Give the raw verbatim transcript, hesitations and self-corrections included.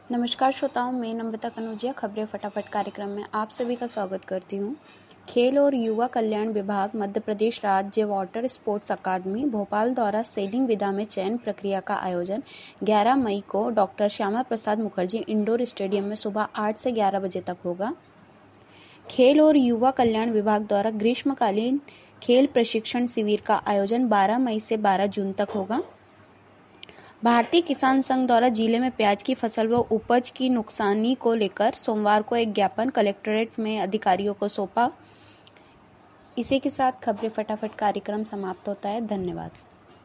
नमस्कार श्रोताओं, मैं नम्रता कनौजिया खबरें फटाफट कार्यक्रम में आप सभी का स्वागत करती हूँ। खेल और युवा कल्याण विभाग मध्य प्रदेश राज्य वाटर स्पोर्ट्स अकादमी भोपाल द्वारा सेलिंग विधा में चयन प्रक्रिया का आयोजन ग्यारह मई को doctor Shyama Prasad Mukherjee indoor stadium में सुबह आठ से ग्यारह बजे तक होगा। खेल और युवा कल्याण विभाग द्वारा ग्रीष्मकालीन खेल प्रशिक्षण शिविर का आयोजन बारह मई से बारह जून तक होगा। भारतीय किसान संघ द्वारा जिले में प्याज की फसल व उपज की नुकसानी को लेकर सोमवार को एक ज्ञापन कलेक्ट्रेट में अधिकारियों को सौंपा। इसी के साथ खबरें फटाफट कार्यक्रम समाप्त होता है। धन्यवाद।